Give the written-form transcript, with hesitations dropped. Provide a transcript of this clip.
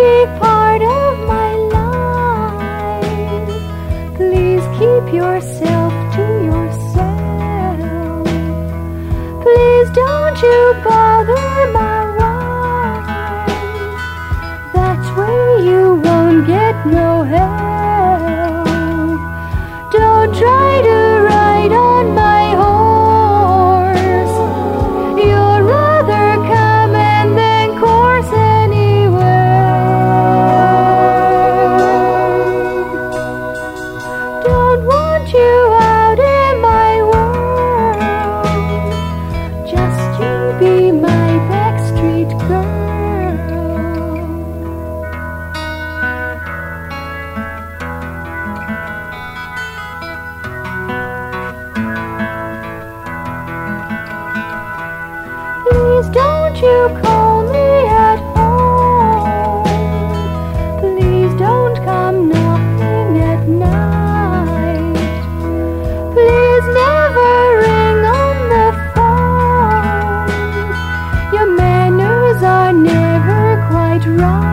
be part of my life. Please keep yourself to yourself. Please don't you bother my wife. That way you won't get no help. Don't try to ride on my horse. You'd rather come and then course anywhere. Don't want you out in my world. Just you be my backstreet girl. Please don't you call me at home. Please don't come knocking at night. Please never ring on the phone. Your manners are never quite right.